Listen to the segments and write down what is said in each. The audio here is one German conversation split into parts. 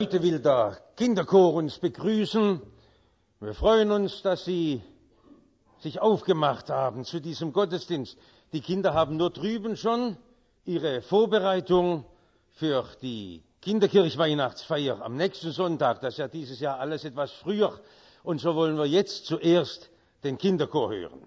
Heute will der Kinderchor uns begrüßen. Wir freuen uns, dass Sie sich aufgemacht haben zu diesem Gottesdienst. Die Kinder haben nur drüben schon ihre Vorbereitung für die Kinderkirchweihnachtsfeier am nächsten Sonntag. Das ist ja dieses Jahr alles etwas früher. Und so wollen wir jetzt zuerst den Kinderchor hören.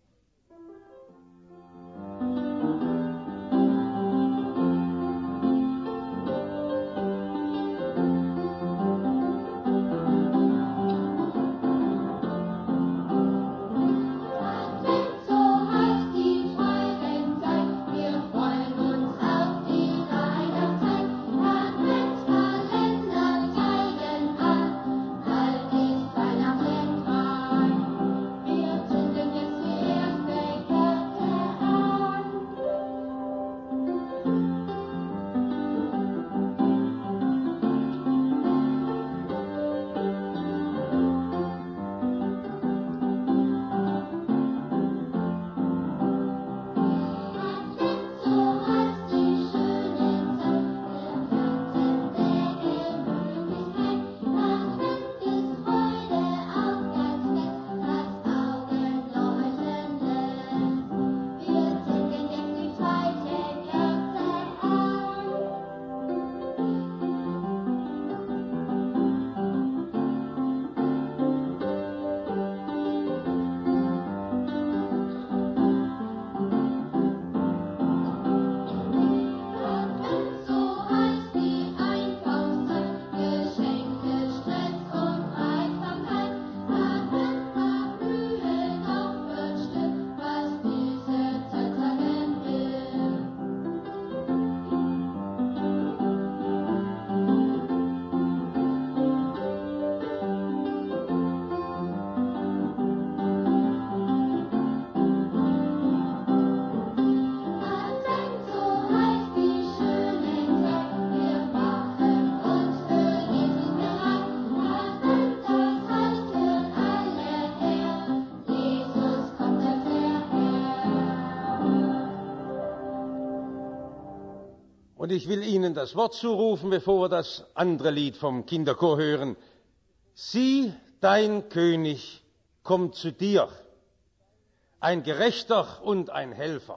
Und ich will Ihnen das Wort zurufen, bevor wir das andere Lied vom Kinderchor hören. Sieh, dein König kommt zu dir, ein Gerechter und ein Helfer.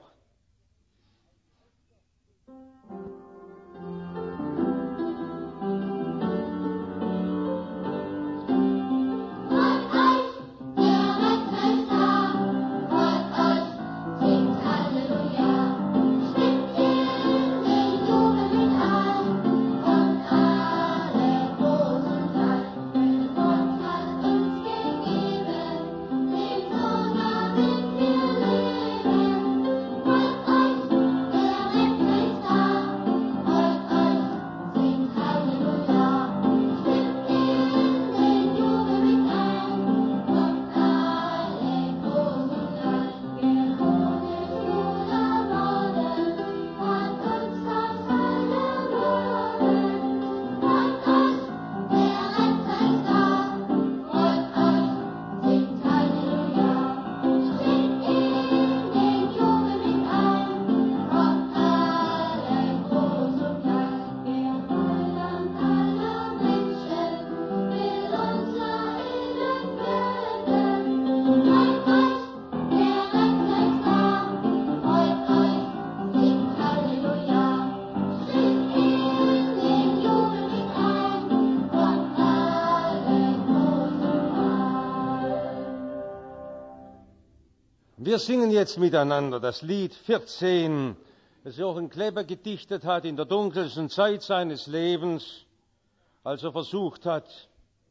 Wir singen jetzt miteinander das Lied 14, das Jochen Kleber gedichtet hat in der dunkelsten Zeit seines Lebens, als er versucht hat,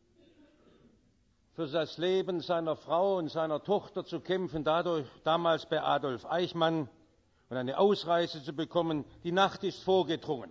für das Leben seiner Frau und seiner Tochter zu kämpfen, dadurch damals bei Adolf Eichmann und eine Ausreise zu bekommen. Die Nacht ist vorgedrungen.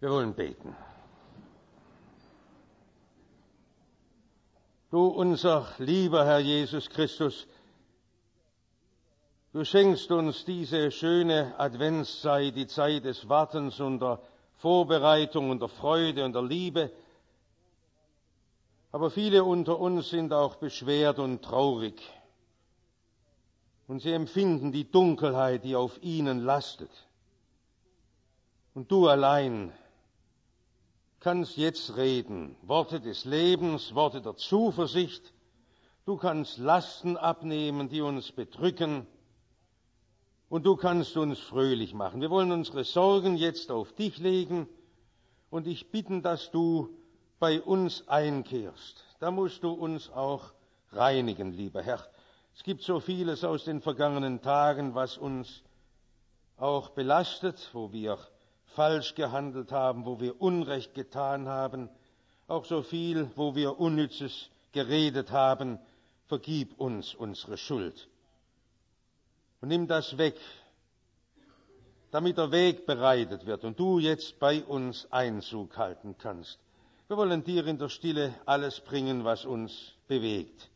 Wir wollen beten. Du, unser lieber Herr Jesus Christus, du schenkst uns diese schöne Adventszeit, die Zeit des Wartens und der Vorbereitung und der Freude und der Liebe. Aber viele unter uns sind auch beschwert und traurig. Und sie empfinden die Dunkelheit, die auf ihnen lastet. Und du allein kannst jetzt reden, Worte des Lebens, Worte der Zuversicht. Du kannst Lasten abnehmen, die uns bedrücken. Und du kannst uns fröhlich machen. Wir wollen unsere Sorgen jetzt auf dich legen und dich bitten, dass du bei uns einkehrst. Da musst du uns auch reinigen, lieber Herr. Es gibt so vieles aus den vergangenen Tagen, was uns auch belastet, wo wir falsch gehandelt haben, wo wir Unrecht getan haben, auch so viel, wo wir Unnützes geredet haben. Vergib uns unsere Schuld. Und nimm das weg, damit der Weg bereitet wird und du jetzt bei uns Einzug halten kannst. Wir wollen dir in der Stille alles bringen, was uns bewegt.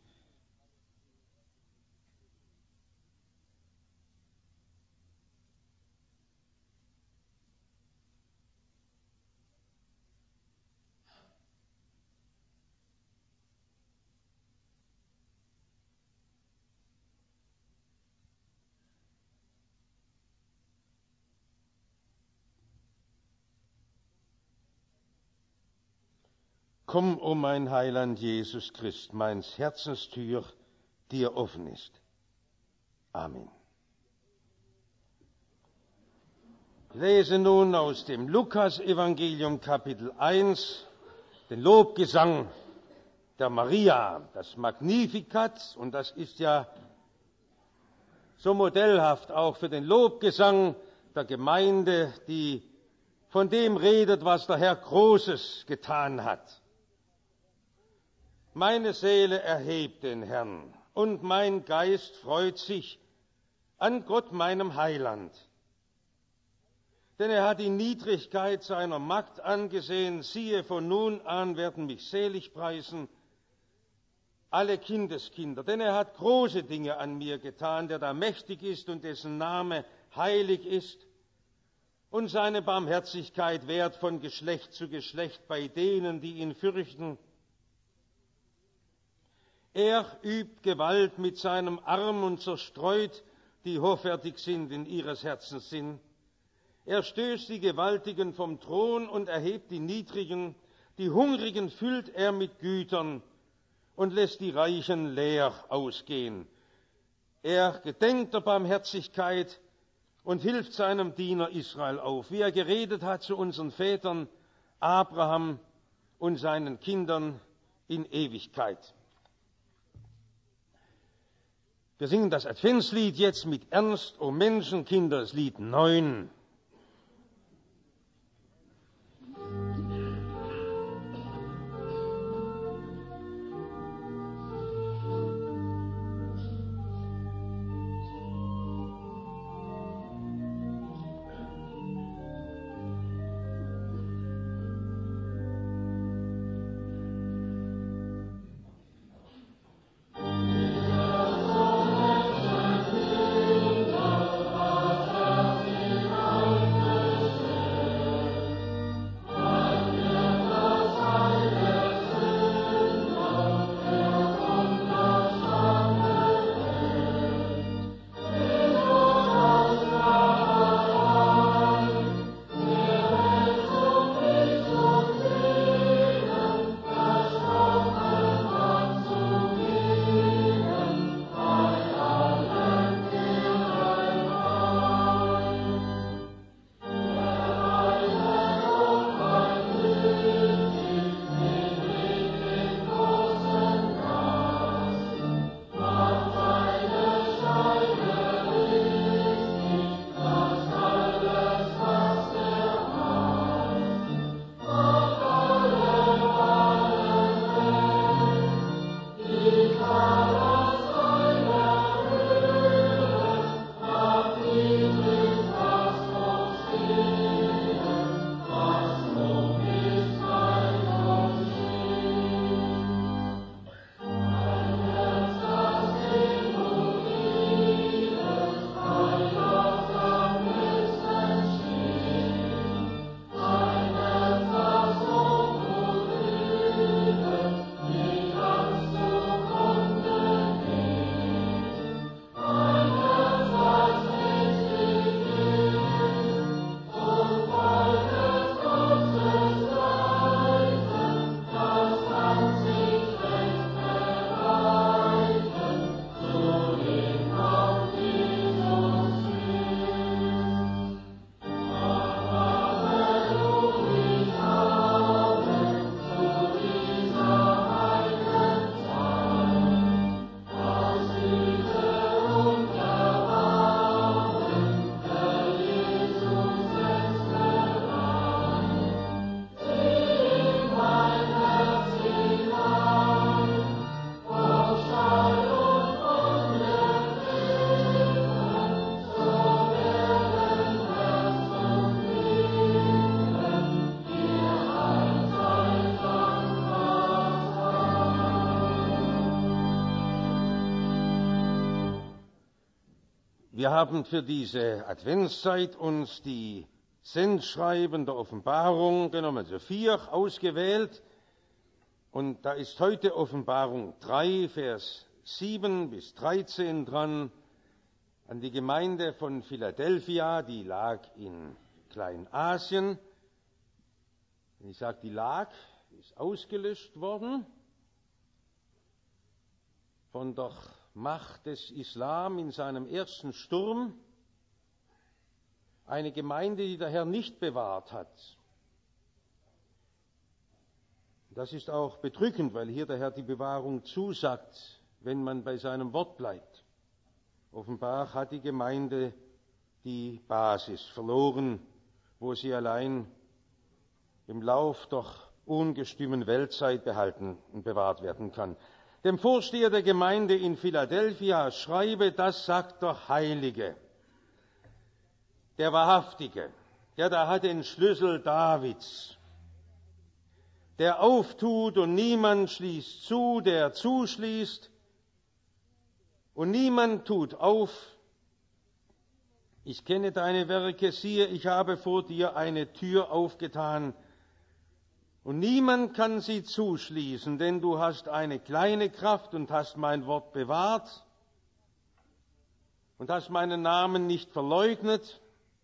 Komm, o mein Heiland Jesus Christ, meins Herzenstür dir offen ist. Amen. Ich lese nun aus dem Lukas-Evangelium Kapitel 1, den Lobgesang der Maria, das Magnificat, und das ist ja so modellhaft auch für den Lobgesang der Gemeinde, die von dem redet, was der Herr Großes getan hat. Meine Seele erhebt den Herrn, und mein Geist freut sich an Gott, meinem Heiland. Denn er hat die Niedrigkeit seiner Magd angesehen. Siehe, von nun an werden mich selig preisen alle Kindeskinder. Denn er hat große Dinge an mir getan, der da mächtig ist und dessen Name heilig ist. Und seine Barmherzigkeit währt von Geschlecht zu Geschlecht bei denen, die ihn fürchten. Er übt Gewalt mit seinem Arm und zerstreut, die hoffärtig sind in ihres Herzens Sinn. Er stößt die Gewaltigen vom Thron und erhebt die Niedrigen. Die Hungrigen füllt er mit Gütern und lässt die Reichen leer ausgehen. Er gedenkt der Barmherzigkeit und hilft seinem Diener Israel auf, wie er geredet hat zu unseren Vätern, Abraham und seinen Kindern in Ewigkeit. Wir singen das Adventslied jetzt mit Ernst, o Menschenkinder, das Lied 9. Oh Wir haben für diese Adventszeit uns die Sendschreiben der Offenbarung genommen, also 4 ausgewählt. Und da ist heute Offenbarung 3, Vers 7 bis 13 dran, an die Gemeinde von Philadelphia, die lag in Kleinasien. Wenn ich sage, die lag, ist ausgelöscht worden von der Macht des Islam in seinem ersten Sturm. Eine Gemeinde, die der Herr nicht bewahrt hat. Das ist auch bedrückend, weil hier der Herr die Bewahrung zusagt, wenn man bei seinem Wort bleibt. Offenbar hat die Gemeinde die Basis verloren, wo sie allein im Lauf der ungestümen Weltzeit behalten und bewahrt werden kann. Dem Vorsteher der Gemeinde in Philadelphia schreibe, das sagt der Heilige, der Wahrhaftige, der da hat den Schlüssel Davids, der auftut und niemand schließt zu, der zuschließt und niemand tut auf. Ich kenne deine Werke, siehe, ich habe vor dir eine Tür aufgetan, und niemand kann sie zuschließen, denn du hast eine kleine Kraft und hast mein Wort bewahrt und hast meinen Namen nicht verleugnet.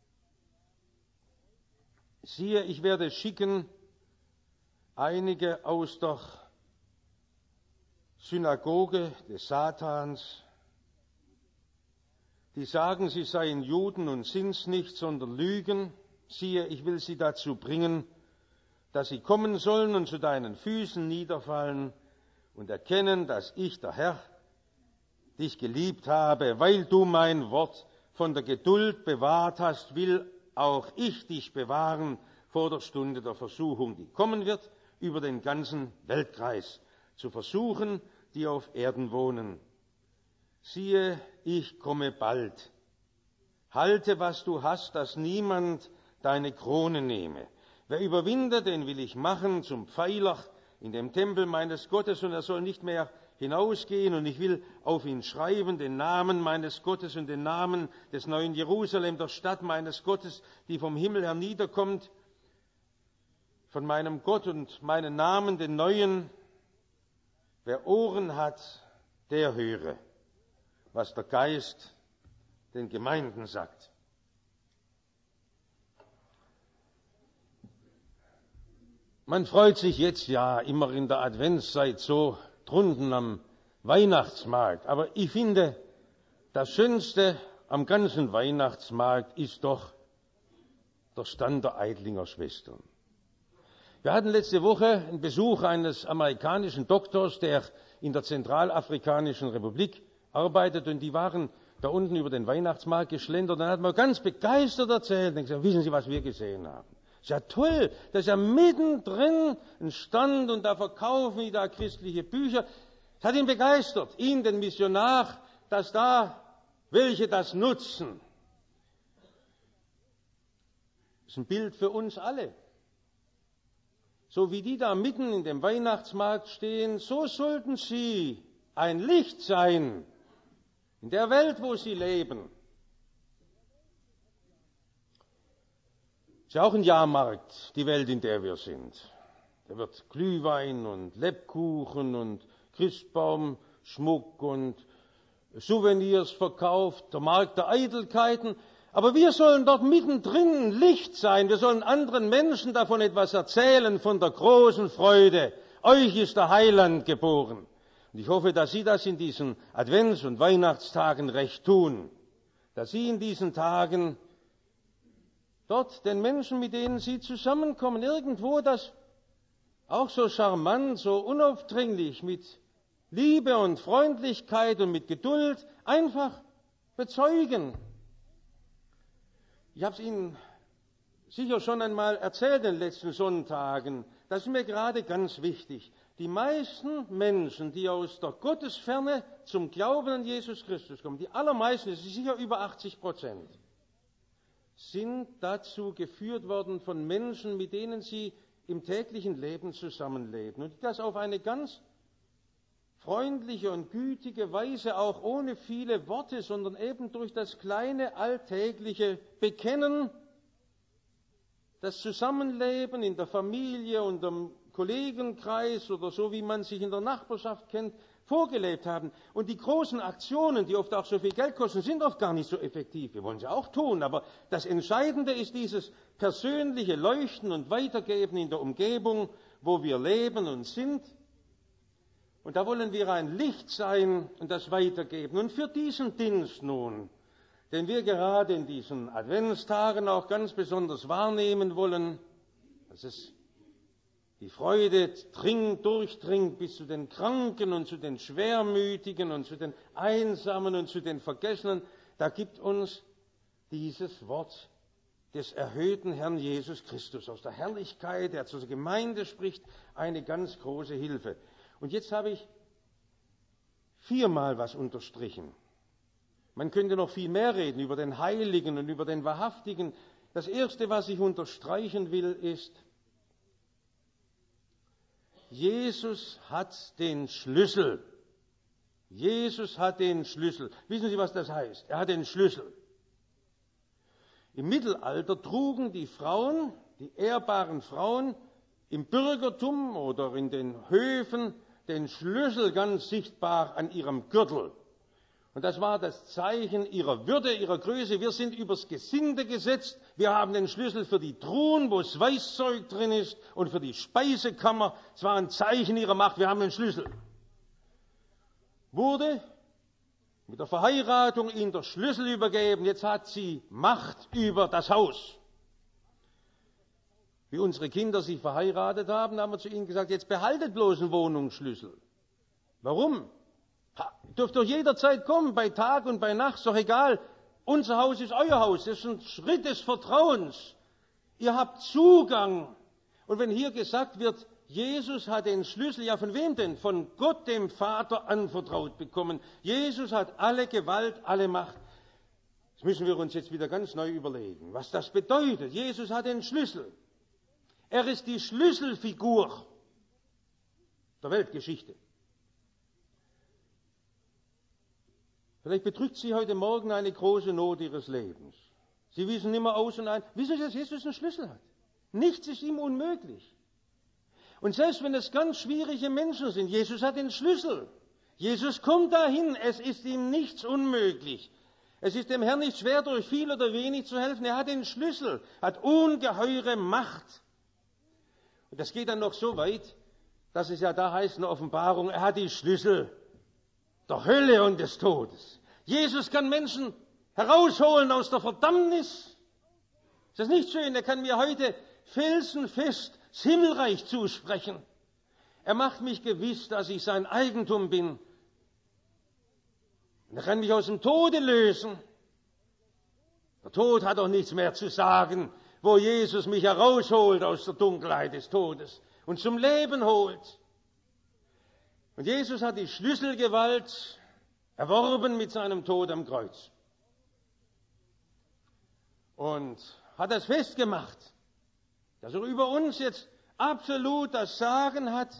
Siehe, ich werde schicken einige aus der Synagoge des Satans, die sagen, sie seien Juden und sind's nicht, sondern lügen. Siehe, ich will sie dazu bringen, dass sie kommen sollen und zu deinen Füßen niederfallen und erkennen, dass ich, der Herr, dich geliebt habe. Weil du mein Wort von der Geduld bewahrt hast, will auch ich dich bewahren vor der Stunde der Versuchung, die kommen wird, über den ganzen Weltkreis, zu versuchen, die auf Erden wohnen. Siehe, ich komme bald. Halte, was du hast, dass niemand deine Krone nehme. Wer überwindet, den will ich machen zum Pfeiler in dem Tempel meines Gottes, und er soll nicht mehr hinausgehen, und ich will auf ihn schreiben den Namen meines Gottes und den Namen des neuen Jerusalem, der Stadt meines Gottes, die vom Himmel herniederkommt, von meinem Gott, und meinen Namen, den neuen. Wer Ohren hat, der höre, was der Geist den Gemeinden sagt. Man freut sich jetzt ja immer in der Adventszeit so drunten am Weihnachtsmarkt. Aber ich finde, das Schönste am ganzen Weihnachtsmarkt ist doch der Stand der Eidlinger Schwestern. Wir hatten letzte Woche einen Besuch eines amerikanischen Doktors, der in der Zentralafrikanischen Republik arbeitet, und die waren da unten über den Weihnachtsmarkt geschlendert. Dann hat man ganz begeistert erzählt und gesagt, wissen Sie, was wir gesehen haben? Das ist ja toll, da ist ja mittendrin ein Stand und da verkaufen die da christliche Bücher. Das hat ihn begeistert, ihn, den Missionar, dass da welche das nutzen. Das ist ein Bild für uns alle. So wie die da mitten in dem Weihnachtsmarkt stehen, so sollten sie ein Licht sein in der Welt, wo sie leben. Es ist ja auch ein Jahrmarkt, die Welt, in der wir sind. Da wird Glühwein und Lebkuchen und Christbaumschmuck und Souvenirs verkauft, der Markt der Eitelkeiten. Aber wir sollen dort mittendrin Licht sein. Wir sollen anderen Menschen davon etwas erzählen, von der großen Freude. Euch ist der Heiland geboren. Und ich hoffe, dass Sie das in diesen Advents- und Weihnachtstagen recht tun. Dass Sie in diesen Tagen dort den Menschen, mit denen Sie zusammenkommen, irgendwo das auch so charmant, so unaufdringlich, mit Liebe und Freundlichkeit und mit Geduld einfach bezeugen. Ich habe es Ihnen sicher schon einmal erzählt in den letzten Sonntagen. Das ist mir gerade ganz wichtig. Die meisten Menschen, die aus der Gottesferne zum Glauben an Jesus Christus kommen, die allermeisten, das ist sicher über 80%, sind dazu geführt worden von Menschen, mit denen sie im täglichen Leben zusammenleben und die das auf eine ganz freundliche und gütige Weise, auch ohne viele Worte, sondern eben durch das kleine alltägliche Bekennen, das Zusammenleben in der Familie und im Kollegenkreis oder so, wie man sich in der Nachbarschaft kennt, vorgelebt haben. Und die großen Aktionen, die oft auch so viel Geld kosten, sind oft gar nicht so effektiv. Wir wollen sie auch tun, aber das Entscheidende ist dieses persönliche Leuchten und Weitergeben in der Umgebung, wo wir leben und sind. Und da wollen wir ein Licht sein und das weitergeben. Und für diesen Dienst nun, den wir gerade in diesen Adventstagen auch ganz besonders wahrnehmen wollen, dass es die Freude durchdringt bis zu den Kranken und zu den Schwermütigen und zu den Einsamen und zu den Vergessenen, da gibt uns dieses Wort des erhöhten Herrn Jesus Christus aus der Herrlichkeit, der zur Gemeinde spricht, eine ganz große Hilfe. Und jetzt habe ich 4-mal was unterstrichen. Man könnte noch viel mehr reden über den Heiligen und über den Wahrhaftigen. Das Erste, was ich unterstreichen will, ist, Jesus hat den Schlüssel. Jesus hat den Schlüssel. Wissen Sie, was das heißt? Er hat den Schlüssel. Im Mittelalter trugen die Frauen, die ehrbaren Frauen, im Bürgertum oder in den Höfen den Schlüssel ganz sichtbar an ihrem Gürtel. Und das war das Zeichen ihrer Würde, ihrer Größe. Wir sind übers Gesinde gesetzt. Wir haben den Schlüssel für die Truhen, wo das Weißzeug drin ist, und für die Speisekammer. Es war ein Zeichen ihrer Macht. Wir haben den Schlüssel. Wurde mit der Verheiratung ihnen der Schlüssel übergeben. Jetzt hat sie Macht über das Haus. Wie unsere Kinder sich verheiratet haben, haben wir zu ihnen gesagt, jetzt behaltet bloß einen Wohnungsschlüssel. Warum? Dürft doch jederzeit kommen, bei Tag und bei Nacht, ist doch egal. Unser Haus ist euer Haus, das ist ein Schritt des Vertrauens. Ihr habt Zugang. Und wenn hier gesagt wird, Jesus hat den Schlüssel, ja von wem denn? Von Gott, dem Vater, anvertraut bekommen. Jesus hat alle Gewalt, alle Macht. Das müssen wir uns jetzt wieder ganz neu überlegen, was das bedeutet. Jesus hat den Schlüssel. Er ist die Schlüsselfigur der Weltgeschichte. Vielleicht bedrückt Sie heute Morgen eine große Not Ihres Lebens. Sie wissen nimmer aus und ein. Wissen Sie, dass Jesus einen Schlüssel hat? Nichts ist ihm unmöglich. Und selbst wenn es ganz schwierige Menschen sind, Jesus hat den Schlüssel. Jesus kommt dahin, es ist ihm nichts unmöglich. Es ist dem Herrn nicht schwer, durch viel oder wenig zu helfen. Er hat den Schlüssel, hat ungeheure Macht. Und das geht dann noch so weit, dass es ja da heißt in der Offenbarung, er hat die Schlüssel der Hölle und des Todes. Jesus kann Menschen herausholen aus der Verdammnis. Ist das nicht schön? Er kann mir heute felsenfest das Himmelreich zusprechen. Er macht mich gewiss, dass ich sein Eigentum bin. Und er kann mich aus dem Tode lösen. Der Tod hat doch nichts mehr zu sagen, wo Jesus mich herausholt aus der Dunkelheit des Todes und zum Leben holt. Und Jesus hat die Schlüsselgewalt erworben mit seinem Tod am Kreuz. Und hat das festgemacht, dass er über uns jetzt absolut das Sagen hat.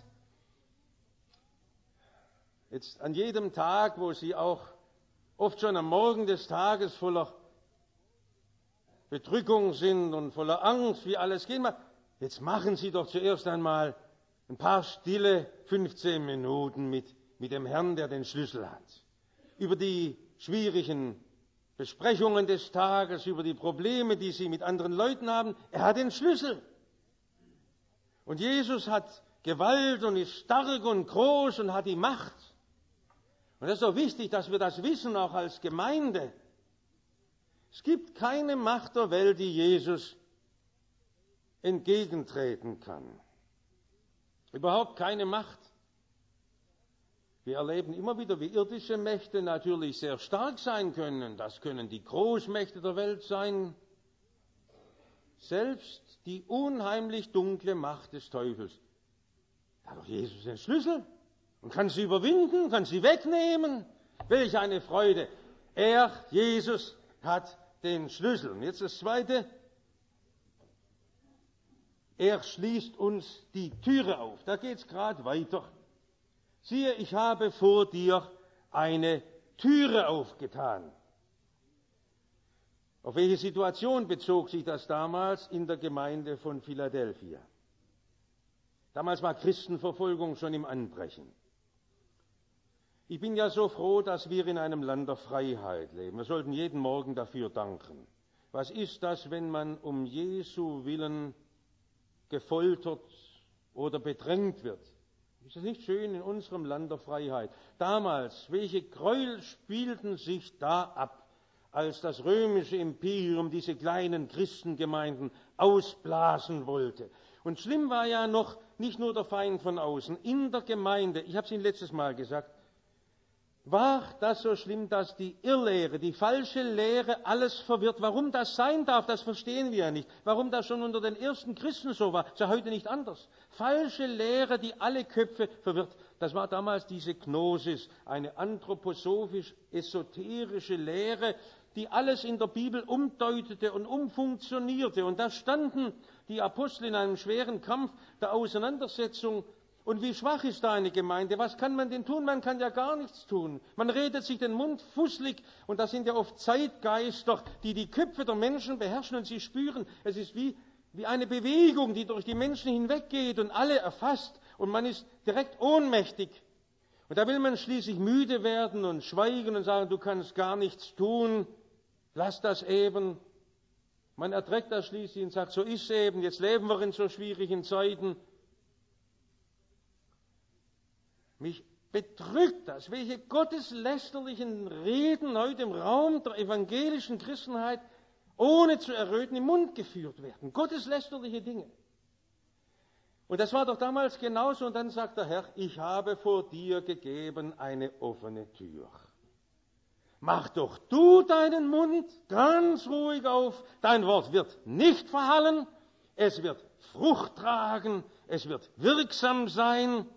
Jetzt an jedem Tag, wo Sie auch oft schon am Morgen des Tages voller Bedrückung sind und voller Angst, wie alles gehen mag, jetzt machen Sie doch zuerst einmal ein paar stille 15 Minuten mit dem Herrn, der den Schlüssel hat. Über die schwierigen Besprechungen des Tages, über die Probleme, die Sie mit anderen Leuten haben. Er hat den Schlüssel. Und Jesus hat Gewalt und ist stark und groß und hat die Macht. Und das ist so wichtig, dass wir das wissen, auch als Gemeinde. Es gibt keine Macht der Welt, die Jesus entgegentreten kann. Überhaupt keine Macht. Wir erleben immer wieder, wie irdische Mächte natürlich sehr stark sein können. Das können die Großmächte der Welt sein. Selbst die unheimlich dunkle Macht des Teufels. Da hat doch Jesus den Schlüssel und kann sie überwinden, kann sie wegnehmen. Welch eine Freude. Jesus, hat den Schlüssel. Und jetzt das Zweite. Er schließt uns die Türe auf. Da geht es gerade weiter. siehe, ich habe vor dir eine Türe aufgetan. Auf welche Situation bezog sich das damals in der Gemeinde von Philadelphia? Damals war Christenverfolgung schon im Anbrechen. Ich bin ja so froh, dass wir in einem Land der Freiheit leben. Wir sollten jeden Morgen dafür danken. Was ist das, wenn man um Jesu Willen gefoltert oder bedrängt wird? Ist das nicht schön in unserem Land der Freiheit? Damals, welche Gräuel spielten sich da ab, als das römische Imperium diese kleinen Christengemeinden ausblasen wollte? Und schlimm war ja noch nicht nur der Feind von außen, in der Gemeinde, ich habe es Ihnen letztes Mal gesagt, war das so schlimm, dass die Irrlehre, die falsche Lehre alles verwirrt. Warum das sein darf, das verstehen wir ja nicht. Warum das schon unter den ersten Christen so war, ist ja heute nicht anders. Falsche Lehre, die alle Köpfe verwirrt. Das war damals diese Gnosis, eine anthroposophisch-esoterische Lehre, die alles in der Bibel umdeutete und umfunktionierte. Und da standen die Apostel in einem schweren Kampf der Auseinandersetzung. Und wie schwach ist da eine Gemeinde? Was kann man denn tun? Man kann ja gar nichts tun. Man redet sich den Mund fusselig und das sind ja oft Zeitgeister, die die Köpfe der Menschen beherrschen und sie spüren. Es ist wie eine Bewegung, die durch die Menschen hinweggeht und alle erfasst und man ist direkt ohnmächtig. Und da will man schließlich müde werden und schweigen und sagen, du kannst gar nichts tun, lass das eben. Man erträgt das schließlich und sagt, so ist es eben, jetzt leben wir in so schwierigen Zeiten. Mich bedrückt das, welche gotteslästerlichen Reden heute im Raum der evangelischen Christenheit ohne zu erröten im Mund geführt werden. Gotteslästerliche Dinge. Und das war doch damals genauso. Und dann sagt der Herr, ich habe vor dir gegeben eine offene Tür. Mach doch du deinen Mund ganz ruhig auf. Dein Wort wird nicht verhallen. Es wird Frucht tragen. Es wird wirksam sein.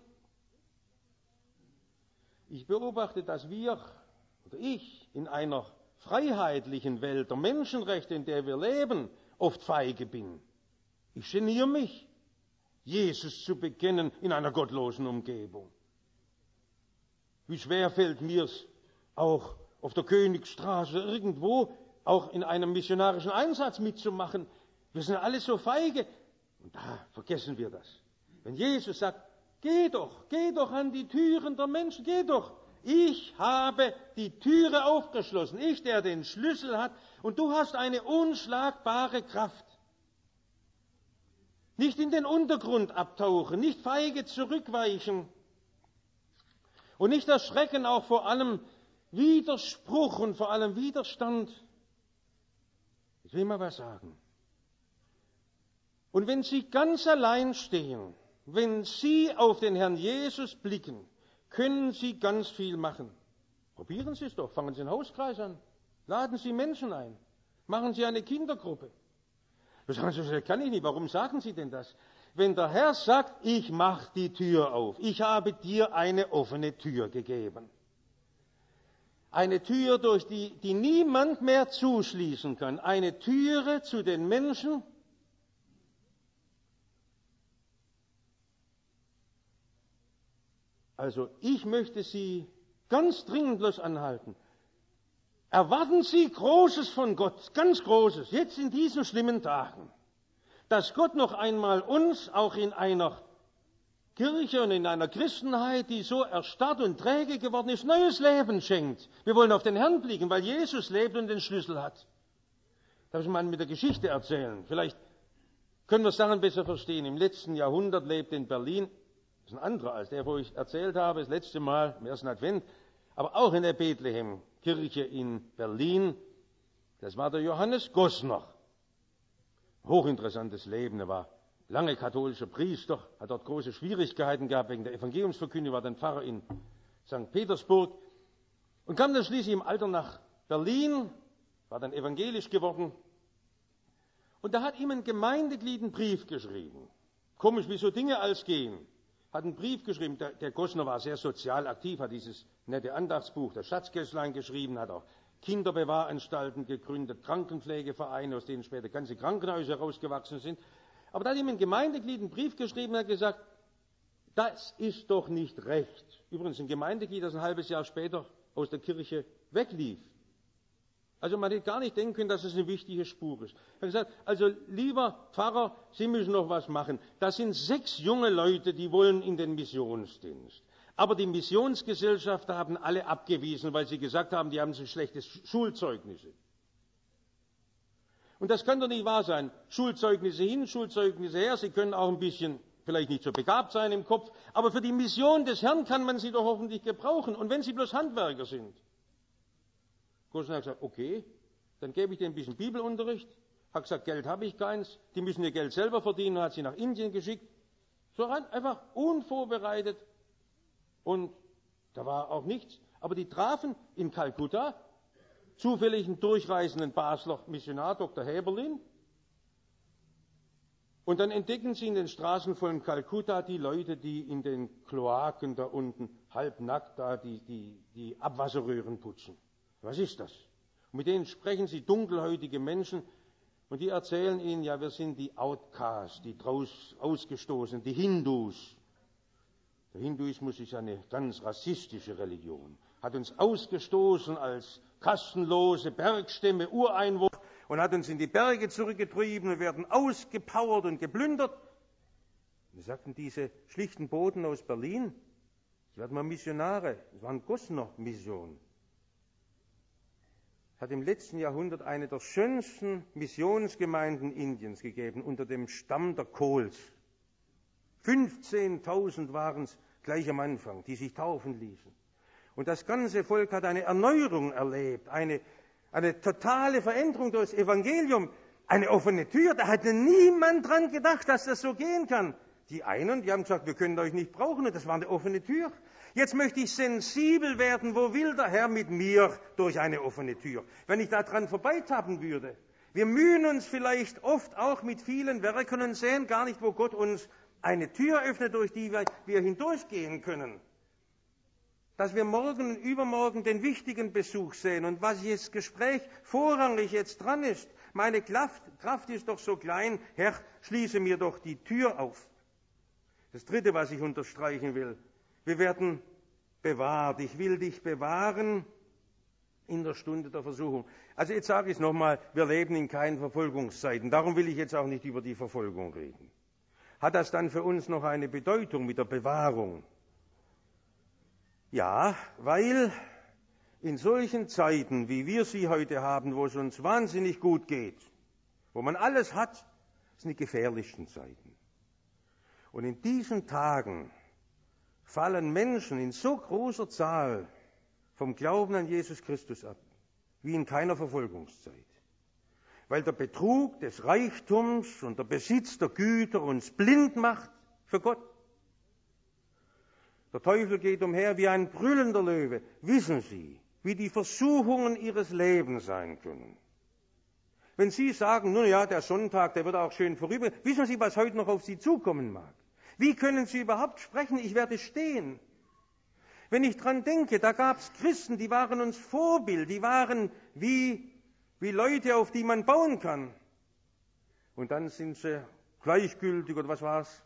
Ich beobachte, dass wir, oder ich, in einer freiheitlichen Welt der Menschenrechte, in der wir leben, oft feige bin. Ich geniere mich, Jesus zu bekennen in einer gottlosen Umgebung. Wie schwer fällt mir es, auch auf der Königsstraße irgendwo, auch in einem missionarischen Einsatz mitzumachen. Wir sind alle so feige. Und da vergessen wir das. Wenn Jesus sagt, geh doch an die Türen der Menschen, geh doch. Ich habe die Türe aufgeschlossen, ich, der den Schlüssel hat, und du hast eine unschlagbare Kraft. Nicht in den Untergrund abtauchen, nicht feige zurückweichen und nicht erschrecken auch vor allem Widerspruch und vor allem Widerstand. Ich will mal was sagen. Und wenn Sie ganz allein stehen, wenn Sie auf den Herrn Jesus blicken, können Sie ganz viel machen. Probieren Sie es doch. Fangen Sie einen Hauskreis an. Laden Sie Menschen ein. Machen Sie eine Kindergruppe. Da sagen Sie, das kann ich nicht. Warum sagen Sie denn das? Wenn der Herr sagt, ich mache die Tür auf, ich habe dir eine offene Tür gegeben. Eine Tür, durch die niemand mehr zuschließen kann. Eine Türe zu den Menschen, also ich möchte Sie ganz dringend bloß anhalten. Erwarten Sie Großes von Gott, ganz Großes, jetzt in diesen schlimmen Tagen, dass Gott noch einmal uns auch in einer Kirche und in einer Christenheit, die so erstarrt und träge geworden ist, neues Leben schenkt. Wir wollen auf den Herrn blicken, weil Jesus lebt und den Schlüssel hat. Darf ich mal mit der Geschichte erzählen? Vielleicht können wir es daran besser verstehen. Im letzten Jahrhundert lebte in Berlin, das ist ein anderer als der, wo ich erzählt habe, das letzte Mal im ersten Advent, aber auch in der Bethlehem-Kirche in Berlin. Das war der Johannes Gossner. Hochinteressantes Leben. Er war lange katholischer Priester, hat dort große Schwierigkeiten gehabt wegen der Evangeliumsverkündigung, war dann Pfarrer in St. Petersburg und kam dann schließlich im Alter nach Berlin, war dann evangelisch geworden. Und da hat ihm ein Gemeindeglied einen Brief geschrieben. Komisch, wie so Dinge als gehen. Hat einen Brief geschrieben, der Gossner war sehr sozial aktiv, hat dieses nette Andachtsbuch, das Schatzkästlein geschrieben, hat auch Kinderbewahranstalten gegründet, Krankenpflegevereine, aus denen später ganze Krankenhäuser herausgewachsen sind. Aber da hat ihm ein Gemeindeglied einen Brief geschrieben und hat gesagt, Das ist doch nicht recht. Übrigens ein Gemeindeglied, das ein halbes Jahr später aus der Kirche weglief. Also man hätte gar nicht denken können, dass es eine wichtige Spur ist. Er hat gesagt, also lieber Pfarrer, Sie müssen noch was machen. Das sind 6 junge Leute, die wollen in den Missionsdienst. Aber die Missionsgesellschafter haben alle abgewiesen, weil sie gesagt haben, die haben so schlechte Schulzeugnisse. Und das kann doch nicht wahr sein. Schulzeugnisse hin, Schulzeugnisse her, sie können auch ein bisschen vielleicht nicht so begabt sein im Kopf, aber für die Mission des Herrn kann man sie doch hoffentlich gebrauchen. Und wenn sie bloß Handwerker sind. Goshen hat gesagt, okay, dann gebe ich denen ein bisschen Bibelunterricht. Hat gesagt, Geld habe ich keins, die müssen ihr Geld selber verdienen und hat sie nach Indien geschickt. So rein, einfach unvorbereitet. Und da war auch nichts. Aber die trafen in Kalkutta zufällig einen durchreisenden Basler Missionar, Dr. Häberlin. Und dann entdecken sie in den Straßen von Kalkutta die Leute, die in den Kloaken da unten halbnackt da die Abwasserröhren putzen. Was ist das? Und mit denen sprechen sie dunkelhäutige Menschen und die erzählen ihnen, ja, wir sind die Outcasts, die Ausgestoßenen, die Hindus. Der Hinduismus ist eine ganz rassistische Religion, hat uns ausgestoßen als kastenlose Bergstämme, Ureinwohner und hat uns in die Berge zurückgetrieben. Wir werden ausgepowert und geplündert. Wir sagten, diese schlichten Boten aus Berlin, sie werden mal Missionare, das waren Gosner-Missionen. Es hat im letzten Jahrhundert eine der schönsten Missionsgemeinden Indiens gegeben, unter dem Stamm der Kohls. 15.000 waren es gleich am Anfang, die sich taufen ließen. Und das ganze Volk hat eine Erneuerung erlebt, eine totale Veränderung durch das Evangelium, eine offene Tür. Da hatte niemand dran gedacht, dass das so gehen kann. Die einen, die haben gesagt, wir können euch nicht brauchen, und das war eine offene Tür. Jetzt möchte ich sensibel werden, wo will der Herr mit mir durch eine offene Tür? Wenn ich da dran vorbeitappen würde. Wir mühen uns vielleicht oft auch mit vielen Werken und sehen gar nicht, wo Gott uns eine Tür öffnet, durch die wir hindurchgehen können. Dass wir morgen und übermorgen den wichtigen Besuch sehen und was das Gespräch vorrangig jetzt dran ist. Meine Kraft ist doch so klein, Herr, schließe mir doch die Tür auf. Das Dritte, was ich unterstreichen will, wir werden bewahrt. Ich will dich bewahren in der Stunde der Versuchung. Also jetzt sage ich es nochmal, wir leben in keinen Verfolgungszeiten. Darum will ich jetzt auch nicht über die Verfolgung reden. Hat das dann für uns noch eine Bedeutung mit der Bewahrung? Ja, weil in solchen Zeiten, wie wir sie heute haben, wo es uns wahnsinnig gut geht, wo man alles hat, sind die gefährlichsten Zeiten. Und in diesen Tagen fallen Menschen in so großer Zahl vom Glauben an Jesus Christus ab, wie in keiner Verfolgungszeit. Weil der Betrug des Reichtums und der Besitz der Güter uns blind macht für Gott. Der Teufel geht umher wie ein brüllender Löwe. Wissen Sie, wie die Versuchungen Ihres Lebens sein können? Wenn Sie sagen, nun ja, der Sonntag, der wird auch schön vorüber, wissen Sie, was heute noch auf Sie zukommen mag? Wie können Sie überhaupt sprechen? Ich werde stehen. Wenn ich dran denke, da gab es Christen, die waren uns Vorbild, die waren wie Leute, auf die man bauen kann. Und dann sind sie gleichgültig, oder was war's?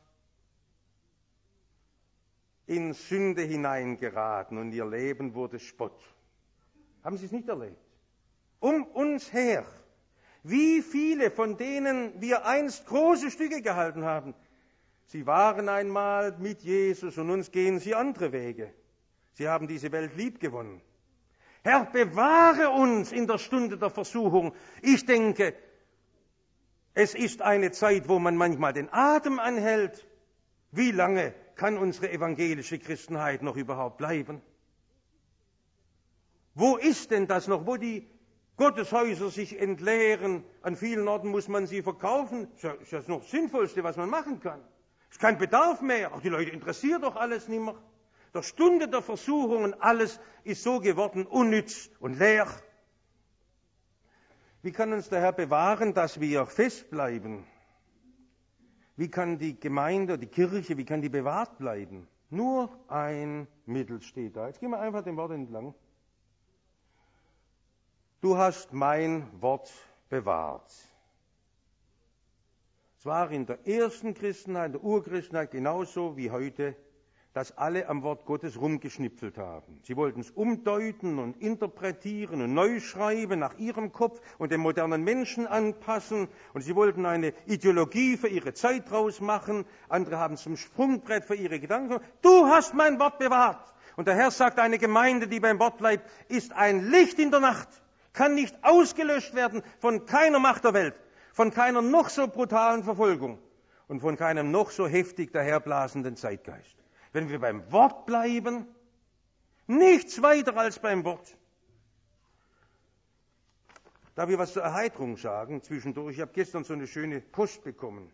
In Sünde hineingeraten und ihr Leben wurde Spott. Haben Sie es nicht erlebt? Um uns her. Wie viele von denen wir einst große Stücke gehalten haben, sie waren einmal mit Jesus und uns gehen sie andere Wege. Sie haben diese Welt liebgewonnen. Herr, bewahre uns in der Stunde der Versuchung. Ich denke, es ist eine Zeit, wo man manchmal den Atem anhält. Wie lange kann unsere evangelische Christenheit noch überhaupt bleiben? Wo ist denn das noch, wo die Gotteshäuser sich entleeren? An vielen Orten muss man sie verkaufen. Das ist das noch Sinnvollste, was man machen kann. Es ist kein Bedarf mehr. Auch die Leute interessiert doch alles nicht mehr. Der Stunde der Versuchungen, alles ist so geworden, unnütz und leer. Wie kann uns der Herr bewahren, dass wir festbleiben? Wie kann die Gemeinde, die Kirche, wie kann die bewahrt bleiben? Nur ein Mittel steht da. Jetzt gehen wir einfach dem Wort entlang. Du hast mein Wort bewahrt. Es war in der ersten Christenheit, in der Urchristenheit genauso wie heute. dass alle am Wort Gottes rumgeschnipselt haben. Sie wollten es umdeuten und interpretieren und neu schreiben, nach ihrem Kopf und dem modernen Menschen anpassen. Und sie wollten eine Ideologie für ihre Zeit draus machen. Andere haben es zum Sprungbrett für ihre Gedanken. Du hast mein Wort bewahrt. Und der Herr sagt, eine Gemeinde, die beim Wort bleibt, ist ein Licht in der Nacht, kann nicht ausgelöscht werden von keiner Macht der Welt, von keiner noch so brutalen Verfolgung und von keinem noch so heftig daherblasenden Zeitgeist. Wenn wir beim Wort bleiben, nichts weiter als beim Wort. Darf ich was zur Erheiterung sagen zwischendurch? Ich habe gestern so eine schöne Post bekommen.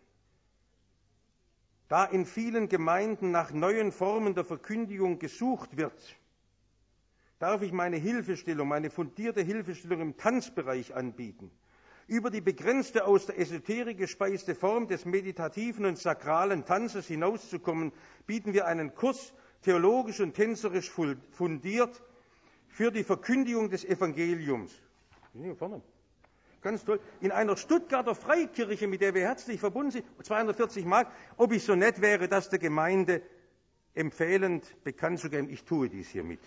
Da in vielen Gemeinden nach neuen Formen der Verkündigung gesucht wird, darf ich meine Hilfestellung, meine fundierte Hilfestellung im Tanzbereich anbieten. Über die begrenzte, aus der Esoterik gespeiste Form des meditativen und sakralen Tanzes hinauszukommen, bieten wir einen Kurs, theologisch und tänzerisch fundiert, für die Verkündigung des Evangeliums. Hier vorne. Ganz toll. In einer Stuttgarter Freikirche, mit der wir herzlich verbunden sind, 240 Mark, ob ich so nett wäre, das der Gemeinde empfehlend bekannt zu geben, ich tue dies hiermit.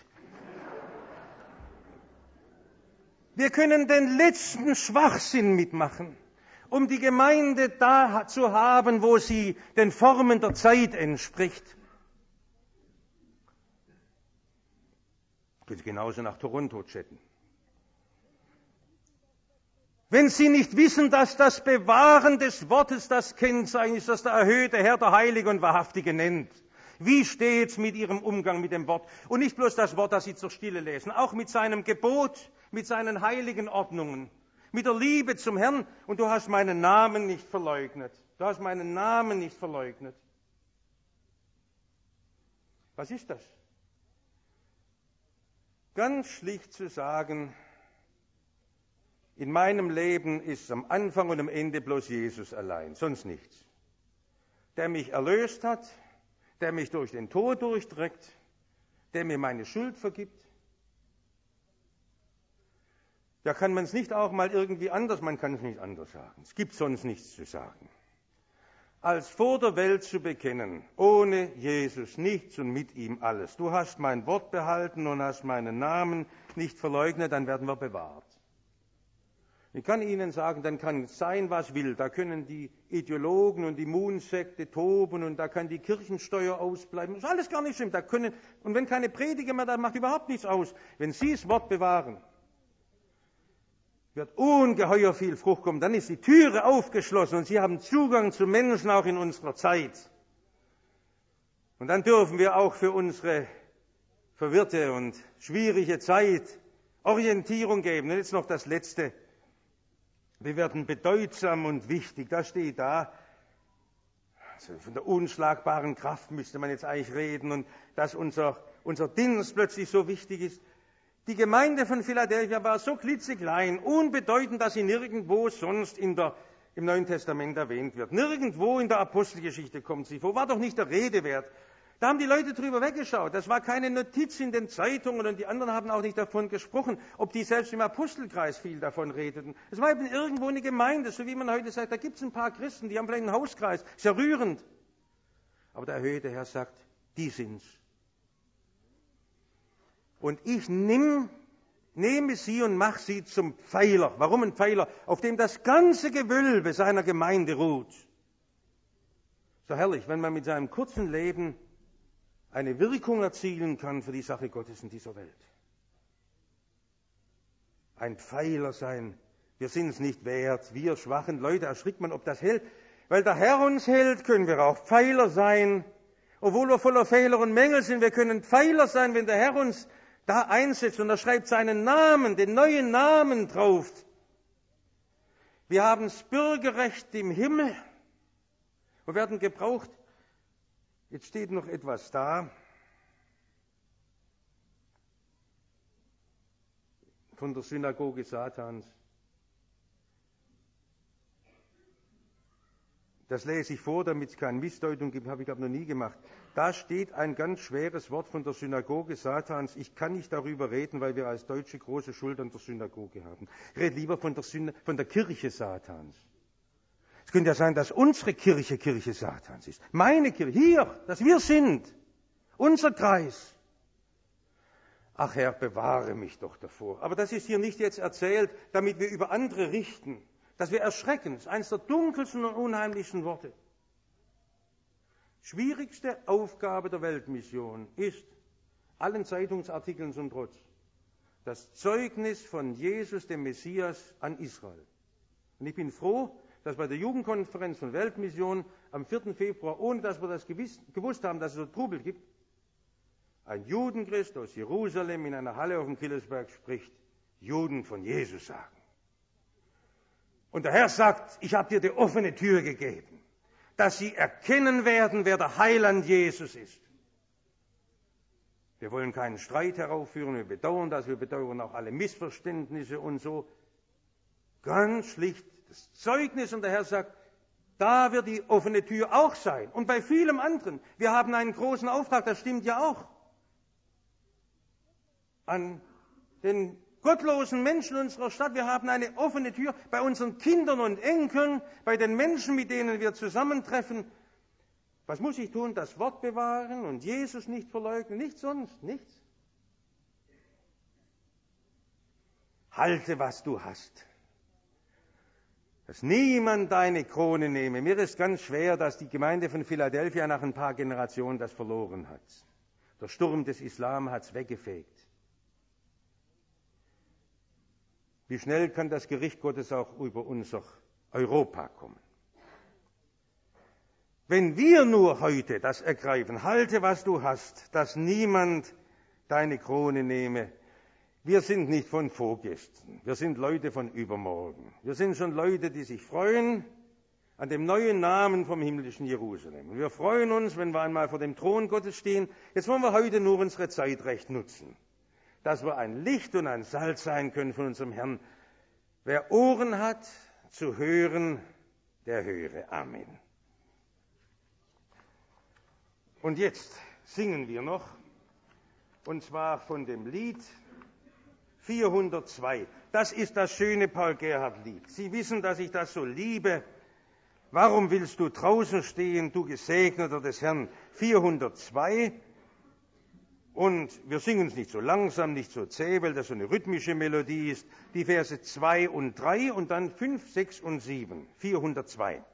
Wir können den letzten Schwachsinn mitmachen, um die Gemeinde da zu haben, wo sie den Formen der Zeit entspricht. Geht genauso nach Toronto chatten. Wenn Sie nicht wissen, dass das Bewahren des Wortes das Kennzeichen ist, das der erhöhte Herr, der Heilige und Wahrhaftige nennt. Wie steht's mit Ihrem Umgang mit dem Wort? Und nicht bloß das Wort, das Sie zur Stille lesen, auch mit seinem Gebot, mit seinen heiligen Ordnungen, mit der Liebe zum Herrn. Und du hast meinen Namen nicht verleugnet. Du hast meinen Namen nicht verleugnet. Was ist das? Ganz schlicht zu sagen, in meinem Leben ist am Anfang und am Ende bloß Jesus allein, sonst nichts. Der mich erlöst hat, der mich durch den Tod durchträgt, der mir meine Schuld vergibt. Ja, kann man es nicht auch mal irgendwie anders? Man kann es nicht anders sagen. Es gibt sonst nichts zu sagen. Als vor der Welt zu bekennen, ohne Jesus nichts und mit ihm alles. Du hast mein Wort behalten und hast meinen Namen nicht verleugnet, dann werden wir bewahrt. Ich kann Ihnen sagen, dann kann sein, was will. Da können die Ideologen und die Moonsekte toben und da kann die Kirchensteuer ausbleiben. Das ist alles gar nicht schlimm. Und wenn keine Prediger mehr, dann macht überhaupt nichts aus. Wenn Sie das Wort bewahren, wird ungeheuer viel Frucht kommen. Dann ist die Türe aufgeschlossen und Sie haben Zugang zu Menschen auch in unserer Zeit. Und dann dürfen wir auch für unsere verwirrte und schwierige Zeit Orientierung geben. Und jetzt noch das Letzte. Wir werden bedeutsam und wichtig. Das steht da. Also von der unschlagbaren Kraft müsste man jetzt eigentlich reden und dass unser Dienst plötzlich so wichtig ist. Die Gemeinde von Philadelphia war so klitzeklein, unbedeutend, dass sie nirgendwo sonst im Neuen Testament erwähnt wird. Nirgendwo in der Apostelgeschichte kommt sie vor. War doch nicht der Rede wert. Da haben die Leute drüber weggeschaut. Das war keine Notiz in den Zeitungen und die anderen haben auch nicht davon gesprochen, ob die selbst im Apostelkreis viel davon redeten. Es war eben irgendwo eine Gemeinde, so wie man heute sagt, da gibt es ein paar Christen, die haben vielleicht einen Hauskreis. Ist ja rührend. Aber der erhöhte Herr sagt, die sind's. Und ich nehme sie und mache sie zum Pfeiler. Warum ein Pfeiler? Auf dem das ganze Gewölbe seiner Gemeinde ruht. So herrlich, wenn man mit seinem kurzen Leben eine Wirkung erzielen kann für die Sache Gottes in dieser Welt. Ein Pfeiler sein. Wir sind es nicht wert. Wir schwachen Leute, erschrickt man, ob das hält. Weil der Herr uns hält, können wir auch Pfeiler sein. Obwohl wir voller Fehler und Mängel sind, wir können Pfeiler sein, wenn der Herr uns da einsetzt und er schreibt seinen Namen, den neuen Namen drauf. Wir haben das Bürgerrecht im Himmel und werden gebraucht. Jetzt steht noch etwas da von der Synagoge Satans. Das lese ich vor, damit es keine Missdeutung gibt, habe ich aber noch nie gemacht. Da steht ein ganz schweres Wort von der Synagoge Satans. Ich kann nicht darüber reden, weil wir als Deutsche große Schuld an der Synagoge haben. Ich rede lieber von der Kirche Satans. Es könnte ja sein, dass unsere Kirche Satans ist. Meine Kirche, hier, dass wir sind. unser Kreis. Ach Herr, bewahre mich doch davor. Aber das ist hier nicht jetzt erzählt, damit wir über andere richten, dass wir erschrecken. Das ist eines der dunkelsten und unheimlichsten Worte. Schwierigste Aufgabe der Weltmission ist, allen Zeitungsartikeln zum Trotz, das Zeugnis von Jesus, dem Messias, an Israel. Und ich bin froh, dass bei der Jugendkonferenz von Weltmission am 4. Februar, ohne dass wir das gewusst haben, dass es so Trubel gibt, ein Judenchrist aus Jerusalem in einer Halle auf dem Killersberg spricht, Juden von Jesus sagen. Und der Herr sagt, ich habe dir die offene Tür gegeben, dass sie erkennen werden, wer der Heiland Jesus ist. Wir wollen keinen Streit heraufführen, wir bedauern das, wir bedauern auch alle Missverständnisse und so. Ganz schlicht das Zeugnis, und der Herr sagt, da wird die offene Tür auch sein. Und bei vielem anderen. Wir haben einen großen Auftrag, das stimmt ja auch. An den gottlosen Menschen unserer Stadt. Wir haben eine offene Tür bei unseren Kindern und Enkeln, bei den Menschen, mit denen wir zusammentreffen. Was muss ich tun? Das Wort bewahren und Jesus nicht verleugnen, nichts sonst, nichts. Halte, was du hast. Dass niemand deine Krone nehme. Mir ist ganz schwer, dass die Gemeinde von Philadelphia nach ein paar Generationen das verloren hat. Der Sturm des Islam hat es weggefegt. Wie schnell kann das Gericht Gottes auch über unser Europa kommen? Wenn wir nur heute das ergreifen, halte, was du hast, dass niemand deine Krone nehme. Wir sind nicht von Vorgestern, wir sind Leute von übermorgen. Wir sind schon Leute, die sich freuen an dem neuen Namen vom himmlischen Jerusalem. Und wir freuen uns, wenn wir einmal vor dem Thron Gottes stehen. Jetzt wollen wir heute nur unsere Zeit recht nutzen, dass wir ein Licht und ein Salz sein können von unserem Herrn. Wer Ohren hat zu hören, der höre. Amen. Und jetzt singen wir noch, und zwar von dem Lied 402. Das ist das schöne Paul-Gerhardt-Lied. Sie wissen, dass ich das so liebe. Warum willst du draußen stehen, du Gesegneter des Herrn? 402. Und wir singen es nicht so langsam, nicht so zäh, weil das so eine rhythmische Melodie ist. Die Verse 2 und 3 und dann 5, 6 und 7. 402.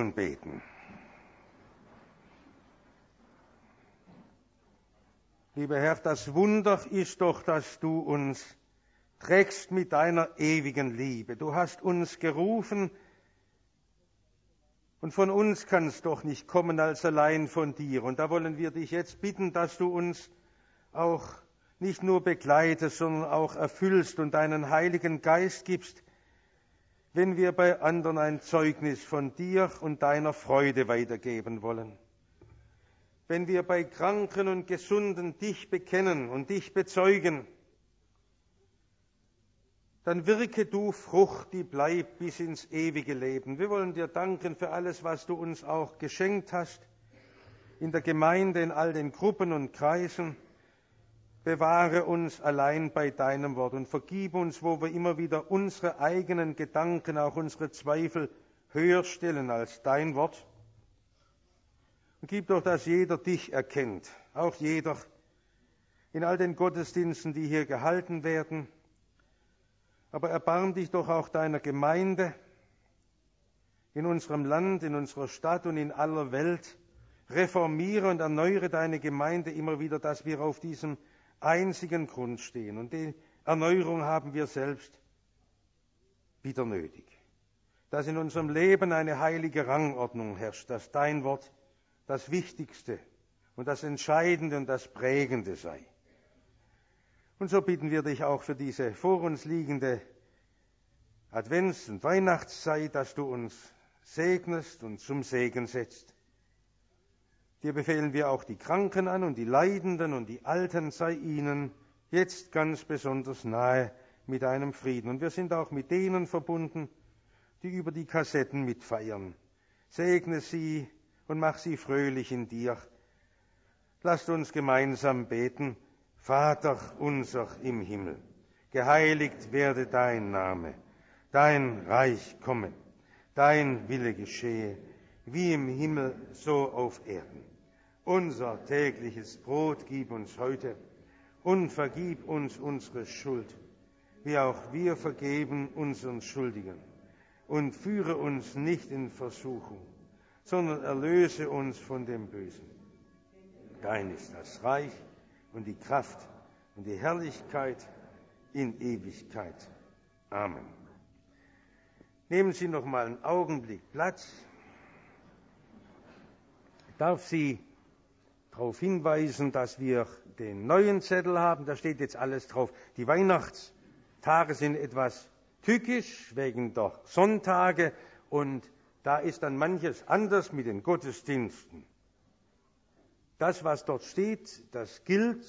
und beten. Lieber Herr, das Wunder ist doch, dass du uns trägst mit deiner ewigen Liebe. Du hast uns gerufen, und von uns kann es doch nicht kommen als allein von dir. Und da wollen wir dich jetzt bitten, dass du uns auch nicht nur begleitest, sondern auch erfüllst und deinen Heiligen Geist gibst, wenn wir bei anderen ein Zeugnis von dir und deiner Freude weitergeben wollen. Wenn wir bei Kranken und Gesunden dich bekennen und dich bezeugen, dann wirke du Frucht, die bleibt bis ins ewige Leben. Wir wollen dir danken für alles, was du uns auch geschenkt hast, in der Gemeinde, in all den Gruppen und Kreisen. Bewahre uns allein bei deinem Wort und vergib uns, wo wir immer wieder unsere eigenen Gedanken, auch unsere Zweifel höher stellen als dein Wort. Und gib doch, dass jeder dich erkennt, auch jeder in all den Gottesdiensten, die hier gehalten werden. Aber erbarm dich doch auch deiner Gemeinde in unserem Land, in unserer Stadt und in aller Welt. Reformiere und erneuere deine Gemeinde immer wieder, dass wir auf diesem einzigen Grund stehen. Und die Erneuerung haben wir selbst wieder nötig. Dass in unserem Leben eine heilige Rangordnung herrscht, dass dein Wort das Wichtigste und das Entscheidende und das Prägende sei. Und so bitten wir dich auch für diese vor uns liegende Advents- und Weihnachtszeit, dass du uns segnest und zum Segen setzt. Dir befehlen wir auch die Kranken an und die Leidenden und die Alten, sei ihnen jetzt ganz besonders nahe mit deinem Frieden. Und wir sind auch mit denen verbunden, die über die Kassetten mitfeiern. Segne sie und mach sie fröhlich in dir. Lasst uns gemeinsam beten. Vater unser im Himmel, geheiligt werde dein Name, dein Reich komme, dein Wille geschehe, wie im Himmel so auf Erden. Unser tägliches Brot gib uns heute und vergib uns unsere Schuld, wie auch wir vergeben unseren Schuldigen. Und führe uns nicht in Versuchung, sondern erlöse uns von dem Bösen. Dein ist das Reich und die Kraft und die Herrlichkeit in Ewigkeit. Amen. Nehmen Sie noch mal einen Augenblick Platz. Ich darf Sie darauf hinweisen, dass wir den neuen Zettel haben. Da steht jetzt alles drauf. Die Weihnachtstage sind etwas tückisch wegen der Sonntage und da ist dann manches anders mit den Gottesdiensten. Das, was dort steht, das gilt.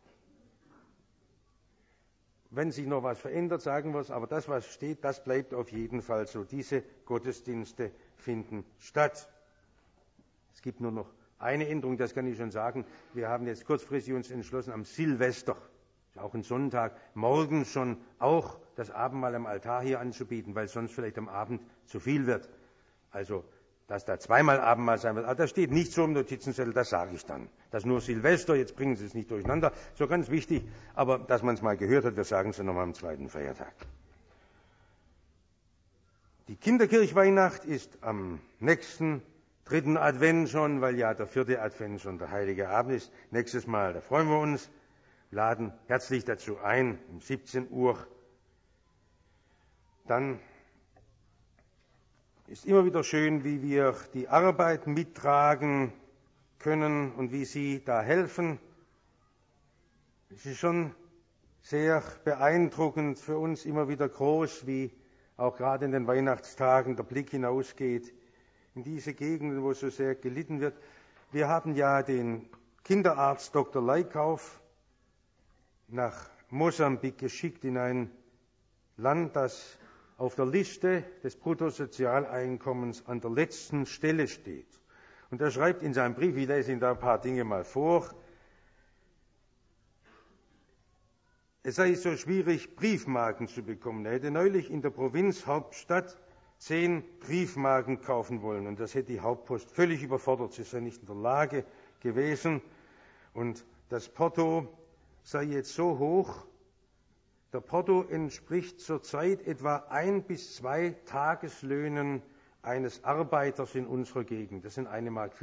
Wenn sich noch was verändert, sagen wir es, aber das, was steht, das bleibt auf jeden Fall so. Diese Gottesdienste finden statt. Es gibt nur noch eine Änderung, das kann ich schon sagen. Wir haben jetzt kurzfristig uns entschlossen, am Silvester, ist auch ein Sonntag, morgens schon auch das Abendmahl am Altar hier anzubieten, weil sonst vielleicht am Abend zu viel wird. Also, dass da zweimal Abendmahl sein wird. Aber das steht nicht so im Notizenzettel, das sage ich dann. Das ist nur Silvester, jetzt bringen Sie es nicht durcheinander. So ganz wichtig, aber dass man es mal gehört hat, wir sagen es nochmal am zweiten Feiertag. Die Kinderkirchweihnacht ist am nächsten 3. Advent schon, weil ja der 4. Advent schon der Heilige Abend ist. Nächstes Mal, da freuen wir uns, laden herzlich dazu ein, um 17 Uhr. Dann ist immer wieder schön, wie wir die Arbeit mittragen können und wie Sie da helfen. Es ist schon sehr beeindruckend für uns, immer wieder groß, wie auch gerade in den Weihnachtstagen der Blick hinausgeht in diese Gegenden, wo so sehr gelitten wird. Wir haben ja den Kinderarzt Dr. Leikauf nach Mosambik geschickt, in ein Land, das auf der Liste des Bruttosozialeinkommens an der letzten Stelle steht. Und er schreibt in seinem Brief, ich lese Ihnen da ein paar Dinge mal vor, es sei so schwierig, Briefmarken zu bekommen. Er hätte neulich in der Provinzhauptstadt 10 Briefmarken kaufen wollen und das hätte die Hauptpost völlig überfordert. Sie sei nicht in der Lage gewesen und das Porto sei jetzt so hoch. Der Porto entspricht zurzeit etwa 1 bis 2 Tageslöhnen eines Arbeiters in unserer Gegend. Das sind 1,50 Mark.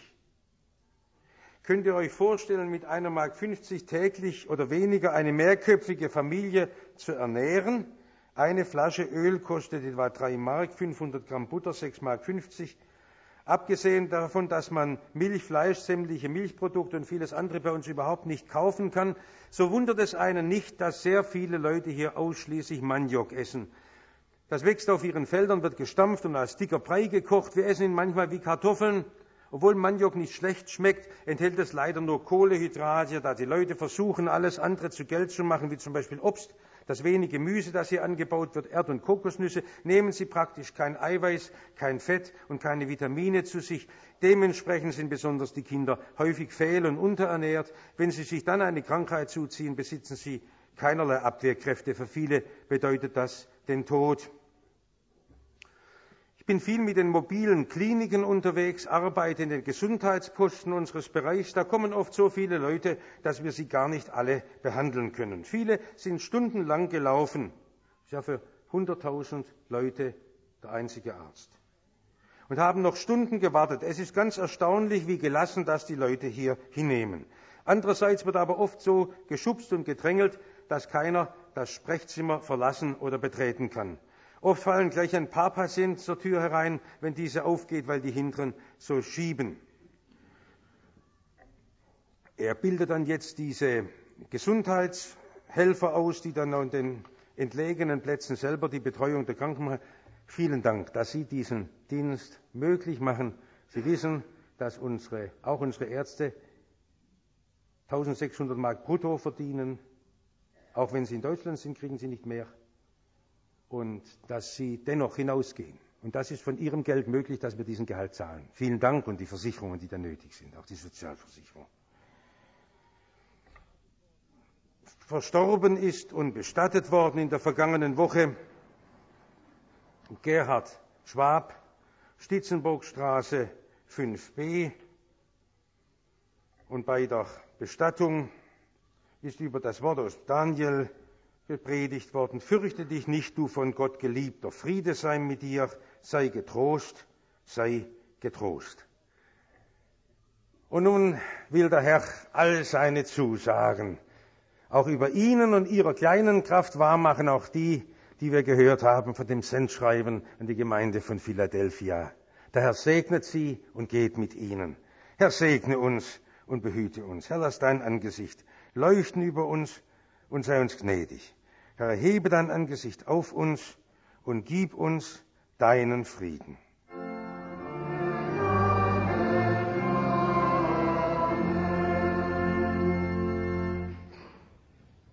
Könnt ihr euch vorstellen, mit 1,50 Mark täglich oder weniger eine mehrköpfige Familie zu ernähren? Eine Flasche Öl kostet etwa 3 Mark, 500 Gramm Butter 6,50 Mark. Abgesehen davon, dass man Milch, Fleisch, sämtliche Milchprodukte und vieles andere bei uns überhaupt nicht kaufen kann, so wundert es einen nicht, dass sehr viele Leute hier ausschließlich Maniok essen. Das wächst auf ihren Feldern, wird gestampft und als dicker Brei gekocht. Wir essen ihn manchmal wie Kartoffeln. Obwohl Maniok nicht schlecht schmeckt, enthält es leider nur Kohlenhydrate, da die Leute versuchen, alles andere zu Geld zu machen, wie zum Beispiel Obst. Das wenige Gemüse, das hier angebaut wird, Erd- und Kokosnüsse, nehmen sie praktisch kein Eiweiß, kein Fett und keine Vitamine zu sich. Dementsprechend sind besonders die Kinder häufig fehl- und unterernährt. Wenn sie sich dann eine Krankheit zuziehen, besitzen sie keinerlei Abwehrkräfte. Für viele bedeutet das den Tod. Ich bin viel mit den mobilen Kliniken unterwegs, arbeite in den Gesundheitsposten unseres Bereichs. Da kommen oft so viele Leute, dass wir sie gar nicht alle behandeln können. Viele sind stundenlang gelaufen. Das ist ja für 100.000 Leute der einzige Arzt. Und haben noch Stunden gewartet. Es ist ganz erstaunlich, wie gelassen das die Leute hier hinnehmen. Andererseits wird aber oft so geschubst und gedrängelt, dass keiner das Sprechzimmer verlassen oder betreten kann. Oft fallen gleich ein paar Patienten zur Tür herein, wenn diese aufgeht, weil die hinteren so schieben. Er bildet dann jetzt diese Gesundheitshelfer aus, die dann an den entlegenen Plätzen selber die Betreuung der Kranken machen. Vielen Dank, dass Sie diesen Dienst möglich machen. Sie wissen, dass auch unsere Ärzte 1.600 Mark brutto verdienen. Auch wenn sie in Deutschland sind, kriegen sie nicht mehr. Und dass sie dennoch hinausgehen. Und das ist von ihrem Geld möglich, dass wir diesen Gehalt zahlen. Vielen Dank und die Versicherungen, die da nötig sind, auch die Sozialversicherung. Verstorben ist und bestattet worden in der vergangenen Woche Gerhard Schwab, Stitzenburgstraße 5b. Und bei der Bestattung ist über das Wort aus Daniel gepredigt worden: Fürchte dich nicht, du von Gott Geliebter, Friede sei mit dir, sei getrost, sei getrost. Und nun will der Herr all seine Zusagen auch über Ihnen und Ihrer kleinen Kraft wahrmachen, auch die wir gehört haben von dem Sendschreiben an die Gemeinde von Philadelphia. Der Herr segnet Sie und geht mit Ihnen. Herr, segne uns und behüte uns. Herr, lass dein Angesicht leuchten über uns und sei uns gnädig. Herr, erhebe dein Angesicht auf uns und gib uns deinen Frieden.